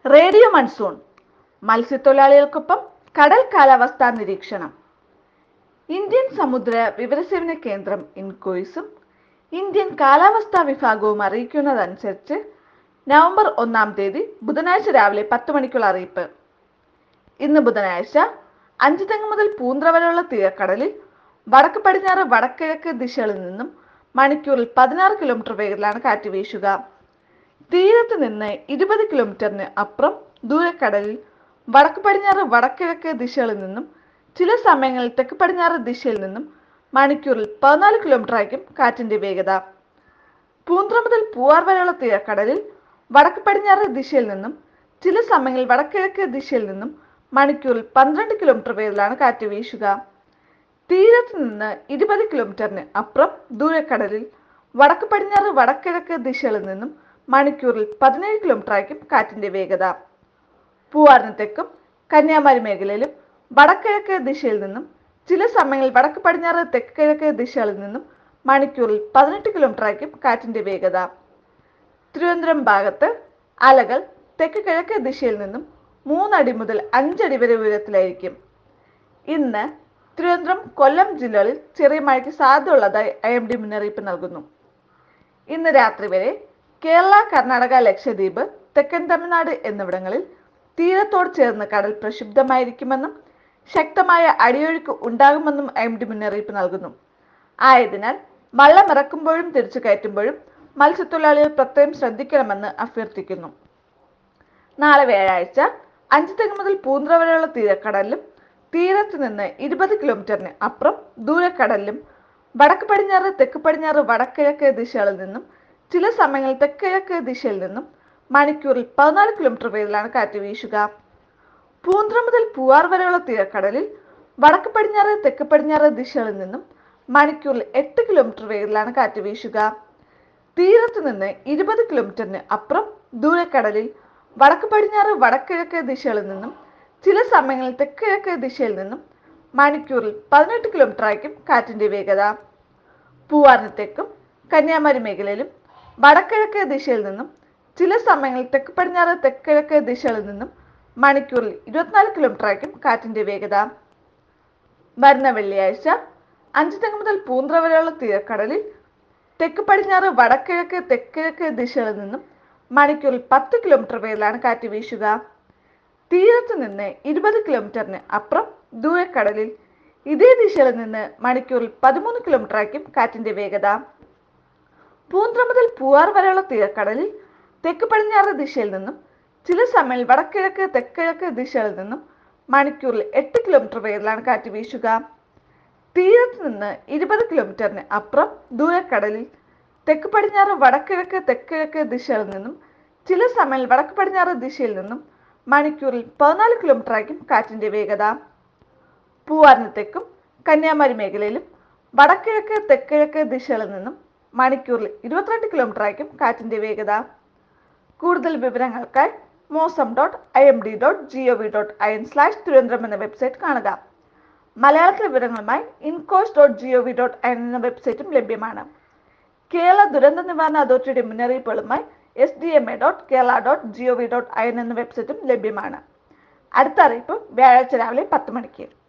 Radio monsoon മത്സ്യത്തൊഴിലാളികൾക്കൊപ്പം കടൽ കാലാവസ്ഥാ നിരീക്ഷണം. ഇന്ത്യൻ സമുദ്ര വിവരസേവന കേന്ദ്രം ഇൻകോയ്സും ഇന്ത്യൻ കാലാവസ്ഥാ വിഭാഗവും അറിയിക്കുന്നതനുസരിച്ച് നവംബർ 1 ബുധനാഴ്ച രാവിലെ 10 മണിക്കുള്ള അറിയിപ്പ്. ഇന്ന് ബുധനാഴ്ച അഞ്ചുതെങ്ങ് മുതൽ പൂന്ത്ര വരെയുള്ള തീരക്കടലിൽ വടക്ക് പടിഞ്ഞാറ് വടക്കിഴക്ക് ദിശകളിൽ നിന്നും മണിക്കൂറിൽ 16 കിലോമീറ്റർ വേഗത്തിലാണ് കാറ്റ് വീശുക. തീരത്ത് നിന്ന് 20 കിലോമീറ്ററിന് അപ്പുറം ദൂരക്കടലിൽ വടക്ക് പടിഞ്ഞാറ് വടക്കിഴക്ക് ദിശകളിൽ നിന്നും ചില സമയങ്ങളിൽ തെക്ക് പടിഞ്ഞാറ് ദിശയിൽ നിന്നും മണിക്കൂറിൽ 14 കിലോമീറ്റർ ആയിരിക്കും കാറ്റിന്റെ വേഗത. പൂന്ത്ര മുതൽ പൂവാർ വരെയുള്ള തീരക്കടലിൽ വടക്ക് പടിഞ്ഞാറ് ദിശയിൽ നിന്നും ചില സമയങ്ങളിൽ വടക്കിഴക്ക് ദിശയിൽ നിന്നും മണിക്കൂറിൽ 12 കിലോമീറ്റർ വേഗത്തിലാണ് കാറ്റ് വീശുക. തീരത്ത് നിന്ന് 20 കിലോമീറ്ററിന് അപ്പുറം ദൂരക്കടലിൽ വടക്ക് പടിഞ്ഞാറ് വടക്കിഴക്ക് ദിശകളിൽ നിന്നും മണിക്കൂറിൽ 17 കിലോമീറ്റർ ആയിരിക്കും കാറ്റിന്റെ വേഗത. പൂവാറിന് തെക്കും കന്യാകുമാരി മേഖലയിലും വടക്കിഴക്ക് ദിശയിൽ നിന്നും ചില സമയങ്ങളിൽ വടക്ക് പടിഞ്ഞാറ് തെക്ക് കിഴക്ക് ദിശകളിൽ നിന്നും മണിക്കൂറിൽ 18 കിലോമീറ്റർ ആയിരിക്കും കാറ്റിന്റെ വേഗത. തിരുവനന്തപുരം ഭാഗത്ത് അലകൾ തെക്ക് കിഴക്ക് ദിശയിൽ നിന്നും 3 അടി മുതൽ 5 അടി വരെ ഉയരത്തിലായിരിക്കും. ഇന്ന് തിരുവനന്തപുരം, കൊല്ലം ജില്ലകളിൽ ചെറിയ മഴയ്ക്ക് സാധ്യതയുള്ളതായി IMD മുന്നറിയിപ്പ് നൽകുന്നു. ഇന്ന് രാത്രി വരെ കേരള, കർണാടക, ലക്ഷദ്വീപ്, തെക്കൻ തമിഴ്നാട് എന്നിവിടങ്ങളിൽ തീരത്തോട് ചേർന്ന് കടൽ പ്രക്ഷുബ്ധമായിരിക്കുമെന്നും ശക്തമായ അടിയൊഴുക്ക് ഉണ്ടാകുമെന്നും IMD മുന്നറിയിപ്പ് നൽകുന്നു. ആയതിനാൽ വള്ളം ഇറക്കുമ്പോഴും തിരിച്ചു കയറ്റുമ്പോഴും മത്സ്യത്തൊഴിലാളികൾ പ്രത്യേകം ശ്രദ്ധിക്കണമെന്ന് അഭ്യർത്ഥിക്കുന്നു. നാളെ വ്യാഴാഴ്ച അഞ്ചുതെങ്ങ് മുതൽ പൂന്ത്ര വരെയുള്ള തീരക്കടലിലും തീരത്ത് നിന്ന് 20 കിലോമീറ്ററിന് അപ്പുറം ദൂരക്കടലിലും വടക്ക് പടിഞ്ഞാറ് തെക്ക് പടിഞ്ഞാറ് വടക്കിഴക്ക് ദിശകളിൽ നിന്നും ചില സമയങ്ങളിൽ തെക്കിഴക്ക് ദിശയിൽ നിന്നും മണിക്കൂറിൽ 14 കിലോമീറ്റർ വേഗത്തിലാണ് കാറ്റ് വീശുക. പൂന്ത്ര മുതൽ പൂവാർ വരെയുള്ള തീരക്കടലിൽ വടക്ക് പടിഞ്ഞാറ് തെക്ക് പടിഞ്ഞാറ് ദിശകളിൽ നിന്നും മണിക്കൂറിൽ 8 കിലോമീറ്റർ വേഗത്തിലാണ് കാറ്റ് വീശുക. തീരത്ത് നിന്ന് 20 കിലോമീറ്ററിന് അപ്പുറം ദൂരക്കടലിൽ വടക്ക് പടിഞ്ഞാറ് വടക്കിഴക്ക് ദിശകളിൽ നിന്നും ചില സമയങ്ങളിൽ തെക്കിഴക്ക് ദിശയിൽ നിന്നും മണിക്കൂറിൽ 18 കിലോമീറ്റർ ആയിരിക്കും കാറ്റിന്റെ വേഗത. പൂവാറിന് തെക്കും കന്യാകുമാരി മേഖലയിലും വടക്കിഴക്ക് ദിശയിൽ നിന്നും ചില സമയങ്ങളിൽ തെക്ക് പടിഞ്ഞാറ് തെക്കിഴക്ക് ദിശകളിൽ നിന്നും മണിക്കൂറിൽ 24 കിലോമീറ്റർ ആയിരിക്കും കാറ്റിന്റെ വേഗത. വരുന്ന വെള്ളിയാഴ്ച അഞ്ചുതെങ്ങ് മുതൽ പൂന്ത്ര വരെയുള്ള തീരക്കടലിൽ തെക്ക് പടിഞ്ഞാറ് വടക്കിഴക്ക് തെക്കിഴക്ക് ദിശകളിൽ നിന്നും മണിക്കൂറിൽ 10 കിലോമീറ്റർ വേഗത്തിലാണ് കാറ്റ് വീശുക. തീരത്ത് നിന്ന് 20 കിലോമീറ്ററിന് അപ്പുറം ദൂരക്കടലിൽ ഇതേ ദിശയിൽ നിന്ന് മണിക്കൂറിൽ 13 കിലോമീറ്റർ ആയിരിക്കും കാറ്റിന്റെ വേഗത. പൂന്ത്ര മുതൽ പൂവാർ വരെയുള്ള തീരക്കടലിൽ തെക്ക് പടിഞ്ഞാറ് ദിശയിൽ നിന്നും ചില സമയങ്ങളിൽ വടക്കിഴക്ക് തെക്കിഴക്ക് ദിശകളിൽ നിന്നും മണിക്കൂറിൽ 8 കിലോമീറ്റർ വേഗത്തിലാണ് കാറ്റ് വീശുക. തീരത്ത് നിന്ന് 20 കിലോമീറ്ററിന് അപ്പുറം ദൂരക്കടലിൽ തെക്ക് പടിഞ്ഞാറ് വടക്കിഴക്ക് തെക്കിഴക്ക് ദിശകളിൽ നിന്നും ചില സമയങ്ങളിൽ വടക്ക് പടിഞ്ഞാറ് ദിശയിൽ നിന്നും മണിക്കൂറിൽ 14 കിലോമീറ്റർ ആയിരിക്കും കാറ്റിന്റെ വേഗത. പൂവാറിന് തെക്കും കന്യാകുമാരി മേഖലയിലും വടക്കിഴക്ക് തെക്കിഴക്ക് ദിശകളിൽ നിന്നും മണിക്കൂറിൽ 22 കിലോമീറ്റർ ആയിരിക്കും കാറ്റിന്റെ വേഗത. കൂടുതൽ വിവരങ്ങൾക്കായി mosam.imd.gov.in/തിരുവനന്തപുരം എന്ന വെബ്സൈറ്റ് കാണുക. മലയാളത്തിലെ വിവരങ്ങളുമായി incourse.gov.in എന്ന വെബ്സൈറ്റും ലഭ്യമാണ്. കേരള ദുരന്ത നിവാരണ അതോറിറ്റിയുടെ മുന്നറിയിപ്പുകളുമായി sdma.kerala.gov.in എന്ന വെബ്സൈറ്റും ലഭ്യമാണ്. അടുത്ത അറിയിപ്പ് വ്യാഴാഴ്ച രാവിലെ 10 മണിക്ക്.